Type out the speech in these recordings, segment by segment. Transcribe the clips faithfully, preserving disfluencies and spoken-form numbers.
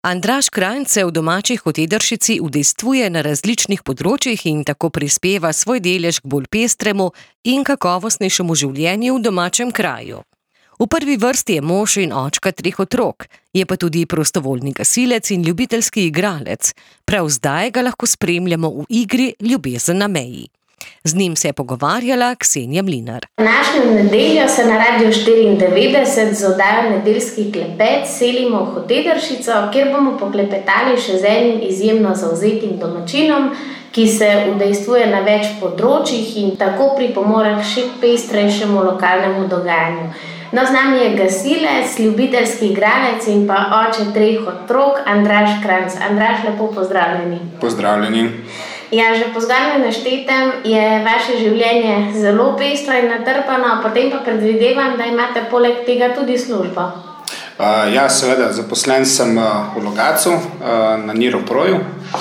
Andraž Kranjc se v domači Hotedršici udejstvuje na različnih področjih in tako prispeva svoj delež k bolj pestremu in kakovostnejšemu življenju v domačem kraju. V prvi vrsti je mož in očka treh otrok, je pa tudi prostovoljni gasilec in ljubiteljski igralec. Prav zdaj ga lahko spremljamo v igri Ljubezen na meji. Z njim se je pogovarjala Ksenija Mlinar. Današnjo nedeljo se na Radiu štiriindevetdeset z oddajo Nedeljski klepet selimo v Hotedršico, kjer bomo poklepetali še z enim izjemno zavzetim domačinom, ki se udejstvuje na več področjih in tako pripomore k še pestrejšemu lokalnemu dogajanju. No, z nami je gasilec, ljubiteljski igralec in pa oče treh otrok, Andraž Kranjc. Andraž, lepo pozdravljeni. Pozdravljeni. Ja, že po zgoraj naštetem je vaše življenje zelo pestro in natrpano, potem pa predvidevam, da imate poleg tega tudi službo. Uh, ja, seveda, zaposlen sem uh, v Logatcu, uh, na Niroproju.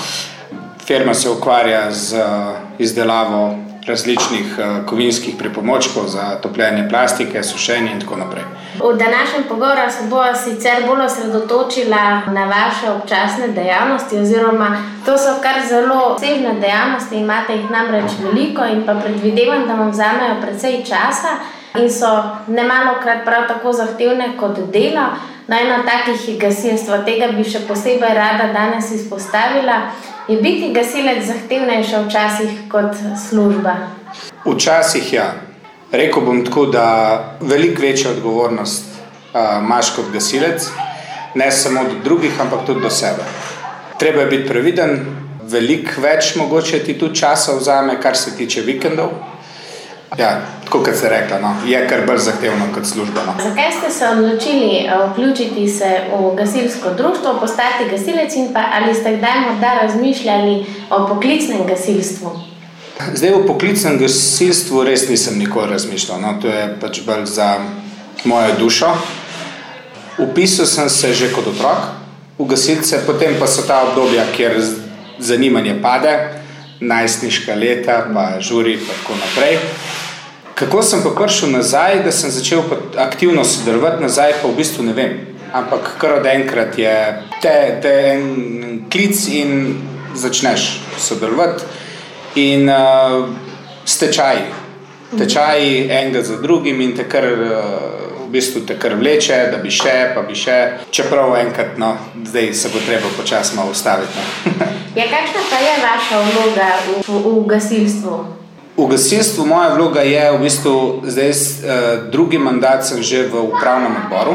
Firma se ukvarja z uh, izdelavo različnih uh, kovinskih pripomočkov za topljenje plastike, sušenje in tako naprej. V današnjem pogovoru se bo sicer bolj osredotočila na vaše občasne dejavnosti, oziroma to so kar zelo obsežne dejavnosti, imate jih namreč veliko in pa predvidevam, da vam vzamejo precej časa in so nemalokrat prav tako zahtevne kot delo. No, eno takih je gasilstvo, tega bi še posebej rada danes izpostavila. Je biti gasilec zahtevnejša včasih kot služba? Včasih ja. Rekel bom tako, da veliko večja odgovornost uh, imaš kot gasilec, ne samo do drugih, ampak tudi do sebe. Treba je biti previden, veliko več mogoče ti tudi časa vzame, kar se tiče vikendov. Ja, tako kot se rekla, no, je kar bolj zahtevno kot služba. No. Zakaj ste se odločili vključiti se v gasilsko društvo, postati gasilec in pa ali ste kdaj morda razmišljali o poklicnem gasilstvu? Zdaj v poklicnem gasilstvu res nisem nikoli razmišljal, no, to je pač bolj za mojo dušo. Vpisal sem se že kot otrok v gasilce, potem pa so ta obdobja, kjer zanimanje pade, najstniška leta, pa žuri, pa tako naprej. Kako sem pa prišel nazaj, da sem začel aktivno sodelovati nazaj, pa v bistvu ne vem. Ampak kar od enkrat je te, te en klic in začneš sodelovati. In uh, stečaji, tečaji enega za drugim in te kar, uh, v bistvu te kar vleče, da bi še, pa bi še, čeprav enkrat, no, zdaj se bo treba počasi malo ustaviti. No. Ja, kakšna pa je vaša vloga v, v, v gasilstvu? V gasilstvu moja vloga je v bistvu, zdaj uh, drugi mandat sem že v upravnem odboru,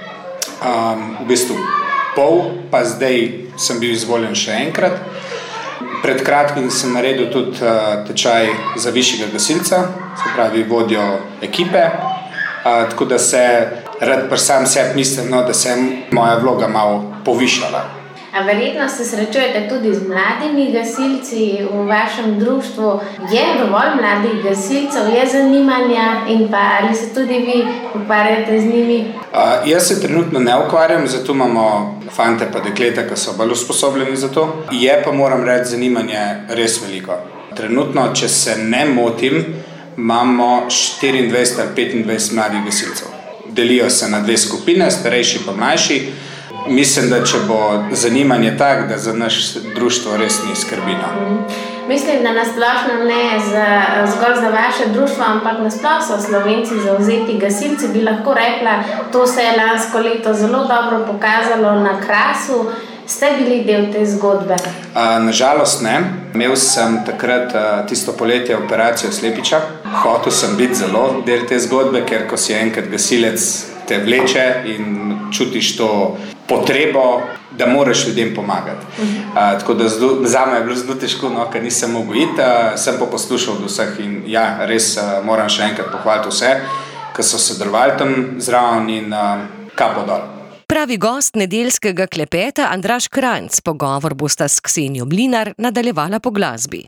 um, v bistvu pol, pa zdaj sem bil izvoljen še enkrat. Pred kratkim sem naredil tudi uh, tečaj za višjega gasilca, se pravi vodjo ekipe, uh, tako da se rad pri sam sebi mislim, no, da se je moja vloga malo povišala. A verjetno se srečujete tudi z mladimi gasilci v vašem društvu. Je dovolj mladih gasilcev, je zanimanja in pa ali se tudi vi ukvarjate z njimi? Uh, jaz se trenutno ne ukvarjam, zato imamo fante pa dekleta, ki so bolj usposobljeni za to. Je pa, moram reči, zanimanje res veliko. Trenutno, če se ne motim, imamo štiriindvajset ali petindvajset mladih gasilcev. Delijo se na dve skupine, starejši pa mlajši. Mislim, da če bo zanimanje tak, da za naš društvo res ni skrbino. Mislim, da nasplošno ne za, zgolj za vaše društvo, ampak nasploh so Slovenci zavzeti gasilci, bi lahko rekla, to se je lansko leto zelo dobro pokazalo na Krasu. Ste bili del te zgodbe? A, nažalost ne. Imel sem takrat a, tisto poletje operacijo slepiča. Hotel sem biti zelo del te zgodbe, ker ko si enkrat gasilec, te vleče in čutiš to potrebo, da moraš ljudem pomagati. Uh-huh. A, tako da zelo, zame je bilo zelo težko, no, ker nisem mogel iti, a, sem pa poslušal od vseh in ja, res a, moram še enkrat pohvaliti vse, ki so sodelovali tam zraven in a, kapo dol. Pravi gost nedeljskega klepeta Andraž Kranjc, pogovor bosta s Ksenijo Mlinar nadaljevala po glasbi.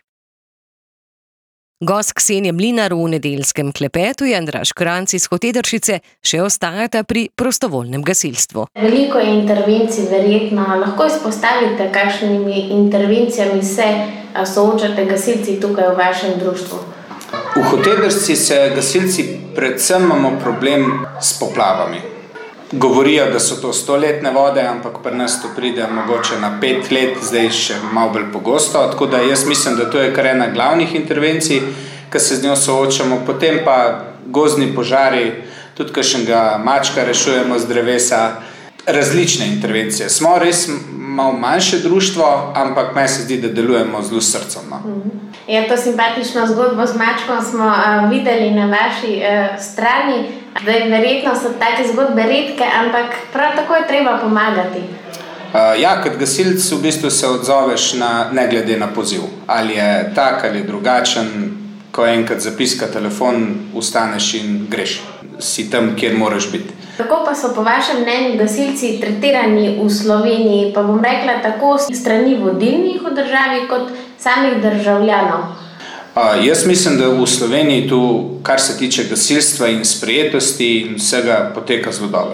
Gost Ksenije Mlinar v nedeljskem klepetu je Andraž Kranjc iz Hotedršice, še ostajata pri prostovoljnem gasilstvu. Veliko je intervencij, verjetno. Lahko izpostavite, kakšnimi intervencijami se soočate gasilci tukaj v vašem društvu? V Hotedršici se gasilci predvsem imamo problem s poplavami. govorijo, da so to stoletne vode, ampak pri nas to pride mogoče na pet let, zdaj še malo bolj pogosto. Tako da jaz mislim, da to je kar ena glavnih intervencij, ki se z njo soočamo. Potem pa gozdni požari, tudi kakšnega mačka rešujemo z drevesa, različne intervencije. Smo res malo manjše društvo, ampak meni se zdi, da delujemo zelo s srcem. No? Ja, to simpatično zgodbo z mačkom smo uh, videli na vaši uh, strani. Da je verjetno so take zgodbe redke, ampak prav tako je treba pomagati. Uh, ja, kot gasilc v bistvu se odzoveš na, ne glede na poziv. Ali je tak, ali je drugačen, ko enkrat zapiska telefon, ustaneš in greš. Si tam, kjer moraš biti. Kako pa so po vašem mnenju gasilci tretirani v Sloveniji, pa bom rekla tako strani vodilnih v državi kot samih državljanov? Uh, jaz mislim, da v Sloveniji tu, kar se tiče gasilstva in sprejetosti in vsega, poteka zelo dobro.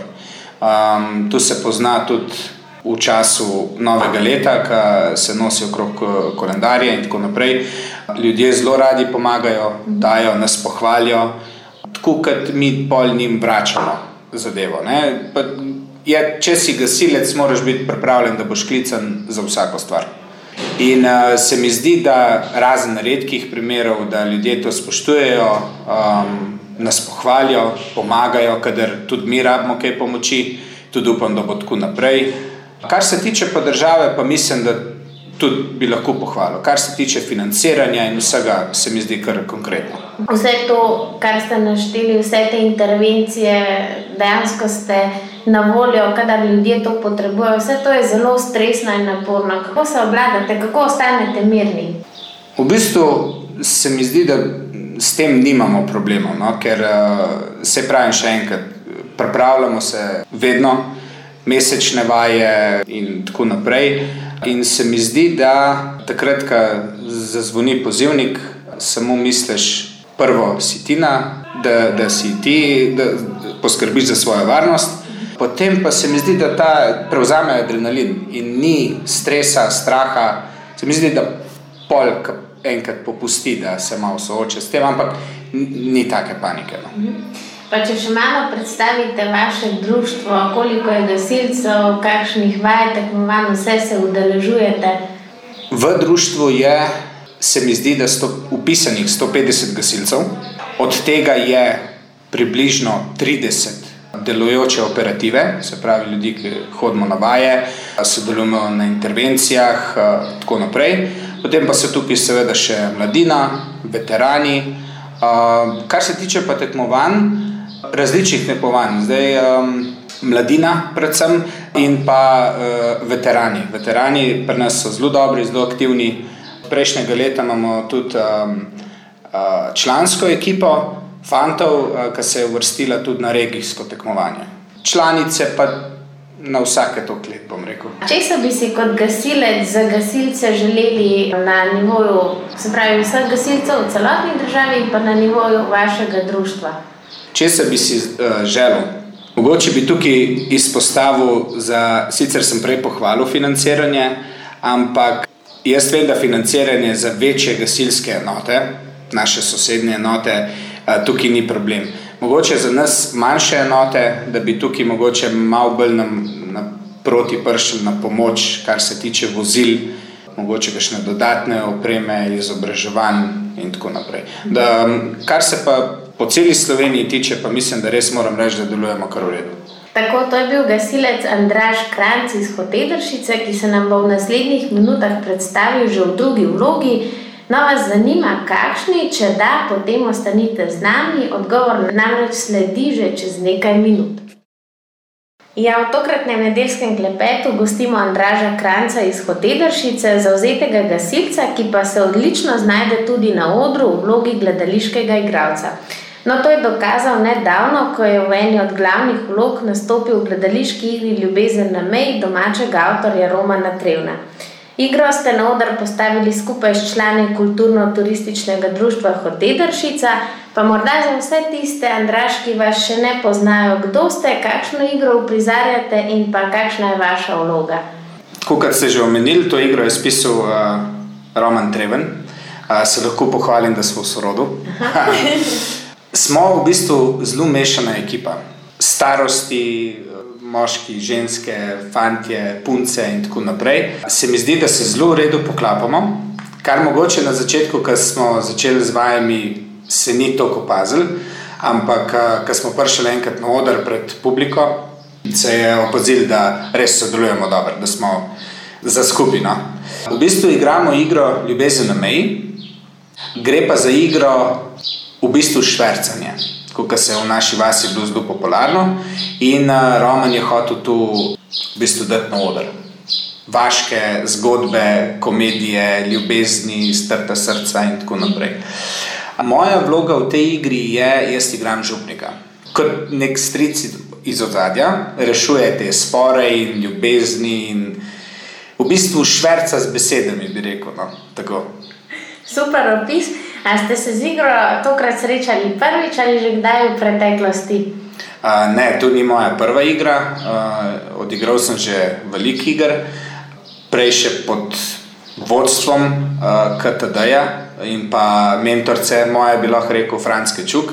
Um, tu se pozna tudi v času novega leta, ko se nosi okrog kolendarja in tako naprej. Ljudje zelo radi pomagajo, dajo, nas pohvalijo, tako kot mi pol njim vračamo zadevo. Ne? Pa je, če si gasilec, moraš biti pripravljen, da boš klican za vsako stvar. In uh, se mi zdi, da razen redkih primerov, da ljudje to spoštujejo, um, nas pohvalijo, pomagajo, kadar tudi mi rabimo kaj pomoči, tudi upam, da bo tako naprej. Kar se tiče pa države, pa mislim, da tudi bi lahko pohvalil. Kar se tiče financiranja in vsega, se mi zdi kar konkretno. Vse to, kar ste našteli, vse te intervencije, dejansko ste na voljo, kadar ljudje to potrebujejo. Vse to je zelo stresno in naporno. Kako se obvladate, kako ostanete mirni? V bistvu se mi zdi, da s tem nimamo problemov, no? Ker se pravim še enkrat, pripravljamo se vedno, mesečne vaje in tako naprej. In se mi zdi, da takrat, ko zazvoni pozivnik, samo misliš, prvo si tina, da, da si ti, da poskrbiš za svojo varnost. Potem pa se mi zdi, da ta prevzame adrenalin in ni stresa, straha. Se mi zdi, da pol enkrat popusti, da se malo sooča s tem, ampak ni take panike. No. Pa če še malo predstavite vaše društvo, koliko je gasilcev, kakšnih vaj, tekmovanj, vse se udeležujete? V društvu je, se mi zdi, da sto vpisanih sto petdeset gasilcev, od tega je približno trideset delujoče operative, se pravi ljudi, ki hodimo na vaje, sodelujemo na intervencijah, tako naprej. Potem pa so tukaj seveda še mladina, veterani. Kar se tiče pa tekmovanj, različnih tekmovanj, zdaj um, mladina predvsem in pa uh, veterani. Veterani pri nas so zelo dobri, zelo aktivni. Prejšnjega leta imamo tudi um, uh, člansko ekipo fantov, uh, ki se je uvrstila tudi na regijsko tekmovanje. Članice pa na vsake toliko let, bom rekel. Česa bi si kot gasilec za gasilce želeli na nivoju, se pravi vseh gasilcev v celotni državi in pa na nivoju vašega društva? Česa bi si uh, želel? Mogoče bi tukaj izpostavil, za, sicer sem prej pohvalil financiranje, ampak jaz vem, da financiranje za večje gasilske enote, naše sosednje enote, uh, tukaj ni problem. Mogoče za nas manjše enote, da bi tukaj mogoče malo bolj nam naproti prišli na pomoč, kar se tiče vozil, mogoče kakšne dodatne opreme, izobraževanj in tako naprej. Da, kar se pa po celi Sloveniji tiče, pa mislim, da res moram reči, da delujemo kar v redu. Tako, to je bil gasilec Andraž Kranjc iz Hotedršice, ki se nam bo v naslednjih minutah predstavil že v drugi vlogi. No, vas zanima, kakšni, če da, potem ostanite z nami, odgovor namreč sledi že čez nekaj minut. Ja, v tokratnem nedeljskem klepetu gostimo Andraža Kranjca iz Hotedršice, zavzetega gasilca, ki pa se odlično znajde tudi na odru v vlogi gledališkega igralca. No, to je dokazal nedavno, ko je v eni od glavnih vlog nastopil v gledališki igri Ljubezen na meji domačega avtorja Romana Trevna. Igro ste na oder postavili skupaj s člani kulturno-turističnega društva Hotedršica, pa morda za vse tiste, Andraž, ki vas še ne poznajo, kdo ste, kakšno igro uprizarjate in pa kakšna je vaša vloga? Tako, kot ste že omenili, to igro je spisal uh, Roman Treven. Uh, se lahko pohvalim, da smo v sorodu. Smo v bistvu zelo mešana ekipa. S starosti, moški, ženske, fantje, punce in tako naprej. Se mi zdi, da se zelo v redu poklapamo, kar mogoče na začetku, ko smo začeli z vajami, se ni toliko opazili, ampak ko smo prišli enkrat na oder pred publiko, se je opazili, da res sodelujemo dobro, da smo za skupino. V bistvu igramo igro Ljubezen na meji, gre pa za igro v bistvu švercanje, kot se je v naši vasi bilo zelo popularno in Roman je hotel tu v bistvu dati na oder. Vaške zgodbe, komedije, ljubezni, strta srca in tako naprej. Moja vloga v tej igri je, jaz igram župnika. Kot nek stric iz ozadja, rešuje te spore in ljubezni in v bistvu šverca z besedami, bi rekel, no, tako. Super opis. A ste se z igro tokrat srečali prvič ali že kdaj v preteklosti? Uh, ne, to ni moja prva igra. Uh, odigral sem že veliko iger, prej še pod vodstvom uh, K T D-ja in pa mentorce moje bi lahko rekel Franc Kečuk.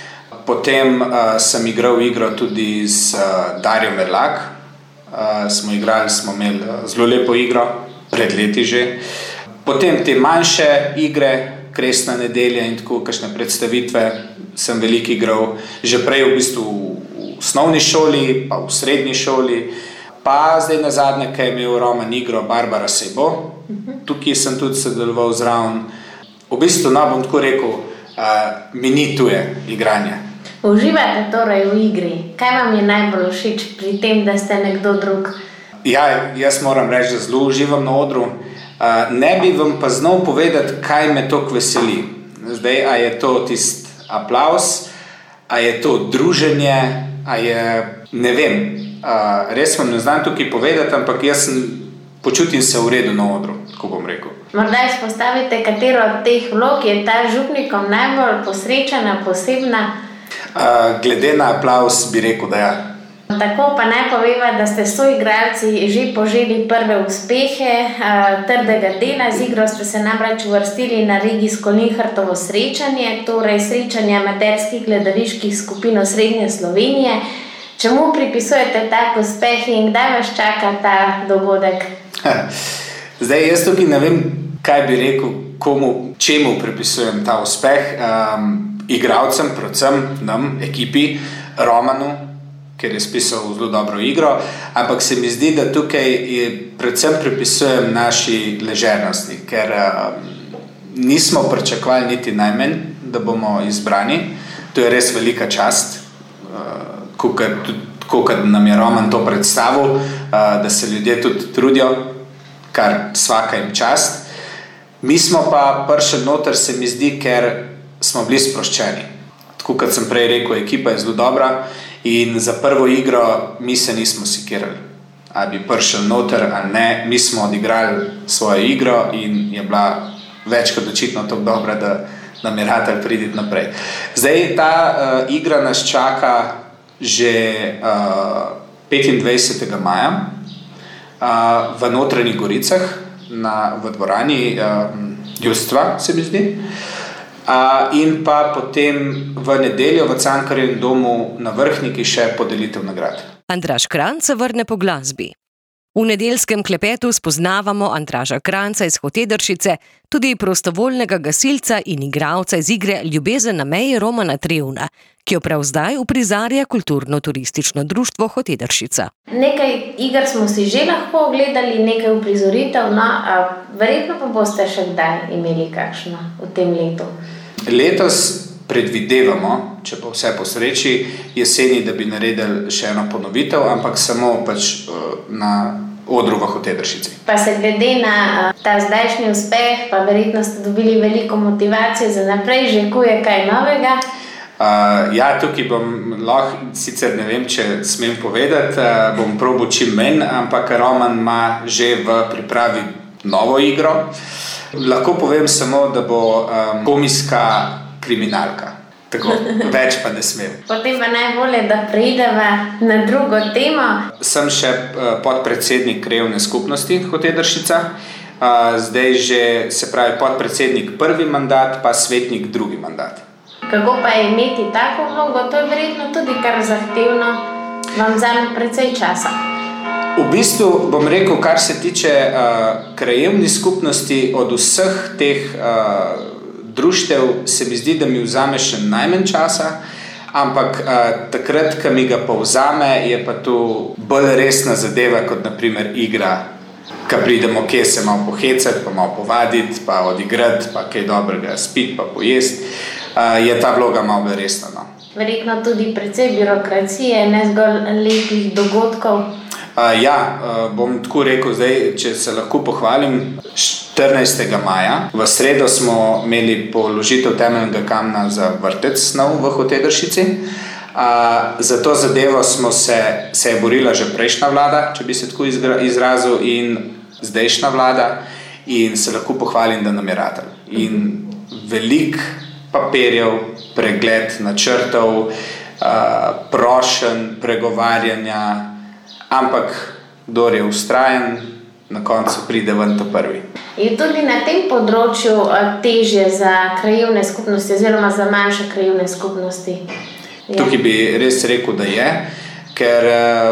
Potem uh, sem igral igro tudi z uh, Darjo Merlak. Uh, smo igrali, smo imeli zelo lepo igro, pred leti že. Potem te manjše igre, Kresna nedelja in tako, kakšne predstavitve sem veliko igral. Že prej v bistvu v osnovni šoli, pa v srednji šoli. Pa zdaj nazadnje, ko je imel Roman igro Barbara Sebo, tukaj sem tudi sodeloval zraven. V bistvu, no, bom tako rekel, uh, mi ni tuje igranje. Uživate torej v igri. Kaj vam je najbolj všeč pri tem, da ste nekdo drug? Ja, jaz moram reči, da zelo uživam na odru. Uh, ne bi vam pa znal povedati, kaj me toliko veseli. Zdaj, a je to tist aplavz, a je to druženje, a je, ne vem, uh, res vam ne znam tukaj povedati, ampak jaz sem, počutim se v redu na odru, tako bom rekel. Morda izpostavite, katero od teh vlog je ta župnikom najbolj posrečena, posebna? Uh, glede na aplavz bi rekel, da ja. Tako pa naj poveva, da ste soigralci že poželi prve uspehe uh, trdega dela. Z igro ste se namreč uvrstili na regijsko Linhartovo srečanje, torej srečanje amaterskih gledaliških skupin Osrednje Slovenije. Čemu pripisujete tak uspeh in kdaj vas čaka ta dogodek? Zdaj, jaz tukaj ne vem, kaj bi rekel, komu, čemu pripisujem ta uspeh. Um, igralcem, predvsem nam, ekipi, Romanu, ker je spisal zelo dobro igro, ampak se mi zdi, da tukaj je, predvsem pripisujem naši ležernosti, ker um, nismo pričakovali niti najmanj, da bomo izbrani. To je res velika čast, uh, kot nam je Roman to predstavil, uh, da se ljudje tudi trudijo, kar svaka jim čast. Mi smo pa prišli noter, se mi zdi, ker smo bili sproščeni. Tako kot sem prej rekel, ekipa je zelo dobra in za prvo igro mi se nismo sikirali. A bi prišli noter, ali ne, mi smo odigrali svojo igro in je bila več kot očitno tako dobra, da nam je ratalo priti naprej. Zdaj, ta uh, igra nas čaka že uh, petindvajsetega maja uh, v Notranjih Goricah na, v dvorani uh, Ljudstva, se mi zdi. Uh, in pa potem v nedeljo v Cankarjevem domu na Vrhniki še podelitev nagrad. Andraž Kranjc se vrne po glasbi. V nedeljskem klepetu spoznavamo Andraža Kranjca iz Hotedršice, tudi prostovoljnega gasilca in igralca iz igre Ljubezen na meji Romana Trevna, ki jo prav zdaj uprizarja Kulturno-turistično društvo Hotedršica. Nekaj iger smo si že lahko ogledali, nekaj uprizoritev, no, a verjetno pa boste še kdaj imeli kakšno v tem letu. Letos predvidevamo, če pa vse po sreči, jeseni, da bi naredili še eno ponovitev, ampak samo pač na odru v Hotedršici. Pa se glede na ta zdajšnji uspeh, pa verjetno ste dobili veliko motivacije za naprej, že kuje kaj novega? Uh, ja, tukaj bom lahko, sicer ne vem, če smem povedati, uh, bom probal čim menj, ampak Roman ima že v pripravi novo igro. Lahko povem samo, da bo um, komijska kriminalka. Tako, več pa ne smem. Potem pa najbolje, da preideva na drugo temo. Sem še uh, podpredsednik krajevne skupnosti Hotedršica. Uh, zdaj že, se pravi, podpredsednik prvi mandat, pa svetnik drugi mandat. Kako pa je imeti tako vlogo? To je verjetno tudi kar zahtevno. vam vzame precej časa? V bistvu bom rekel, kar se tiče uh, krajevnih skupnosti, od vseh teh uh, društev se mi zdi, da mi vzame še najmanj časa, ampak uh, takrat, ko mi ga povzame, je pa to bolj resna zadeva, kot naprimer igra, ko pridemo kje se malo pohecati, pa malo povaditi, pa odigrati, pa kaj dobrega spiti, pa pojesti, uh, je ta vloga malo bolj resna. No. Verjetno tudi precej birokracije, ne zgolj lepih dogodkov. Uh, ja, uh, bom tako rekel zdaj, če se lahko pohvalim, štirinajstega maja. V sredo smo imeli položitev temeljnega kamna za vrtec snov v Hotedršici. Uh, za to zadevo smo se, se je borila že prejšnja vlada, če bi se tako izrazil, in zdajšnja vlada, in se lahko pohvalim, da nam je ratalo. In velik papirjev, pregled načrtov, uh, prošenj, pregovarjanja, ampak kdor je vztrajen, na koncu pride ven ta prvi. Je tudi na tem področju težje za krajevne skupnosti oziroma za manjše krajevne skupnosti? Ja. Tukaj bi res rekel, da je, ker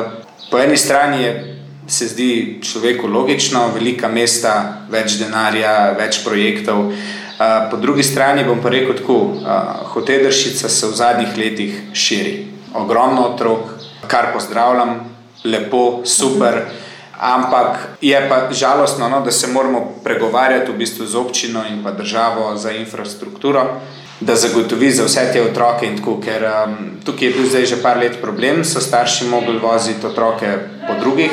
po eni strani je, se zdi človeku logično, velika mesta, več denarja, več projektov. Po drugi strani bom pa rekel tako, Hotedršica se v zadnjih letih širi. Ogromno otrok, kar pozdravljam, lepo, super, ampak je pa žalostno, no, da se moramo pregovarjati v bistvu z občino in pa državo za infrastrukturo, da zagotovi za vse te otroke in tako, ker um, tukaj je bil zdaj že par let problem, so starši mogli voziti otroke po drugih,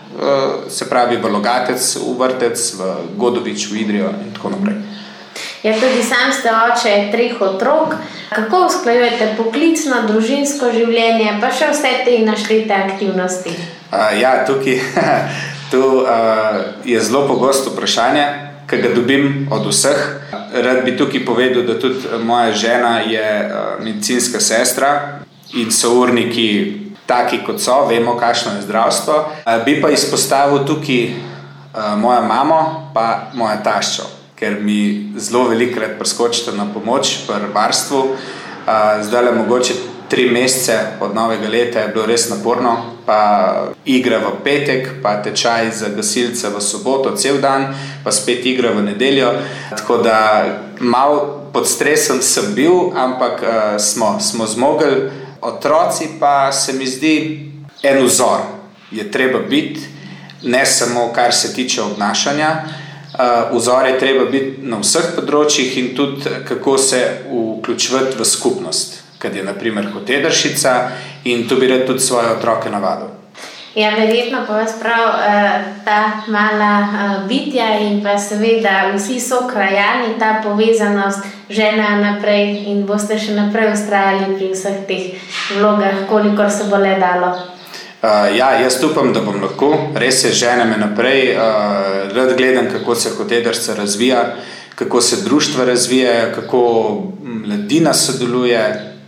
uh, se pravi v Logatec, v vrtec, v Godovič, v Idrijo in tako naprej. Ja, tudi sam ste oče treh otrok. Kako usklajujete poklicno, družinsko življenje, pa še vse te naštete aktivnosti? Uh, ja, tukaj tu, uh, je zelo pogosto vprašanje, ki ga dobim od vseh. Rad bi tukaj povedal, da tudi moja žena je uh, medicinska sestra in so urniki taki, kot so, vemo, kakšno je zdravstvo. Uh, bi pa izpostavil tukaj uh, moja mamo pa moja taščo, ker mi zelo velikrat preskočite na pomoč pri varstvu. Zdaj le mogoče tri mesece od novega leta je bilo res naporno, pa igra v petek, pa tečaj za gasilce v soboto cel dan, pa spet igra v nedeljo. Tako da malo pod stresom sem bil, ampak uh, smo, smo zmogli. Otroci pa se mi zdi en vzor, je treba biti, ne samo kar se tiče obnašanja. Uh, vzor je treba biti na vseh področjih in tudi kako se vključiti v skupnost, kad je na primer Hotedršica, in tu bi rad tudi svoje otroke navadil. Ja, verjetno pa vas prav uh, ta mala uh, bitja in pa seveda vsi so krajani, ta povezanost žena naprej in boste še naprej vztrajali pri vseh teh vlogah, kolikor se bo le dalo. Uh, ja, jaz upam, da bom lahko, res se žene me naprej, uh, rad gledam, kako se Hotedršica razvija, kako se društva razvijajo, kako mladina sodeluje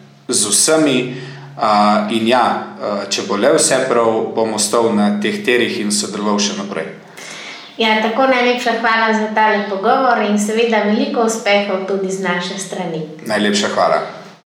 z vsemi, uh, in ja, uh, če bo le vse prav, bom ostal na teh terih in sodeloval še naprej. Ja, tako najlepša hvala za tale pogovor in seveda veliko uspehov tudi z naše strani. Najlepša hvala.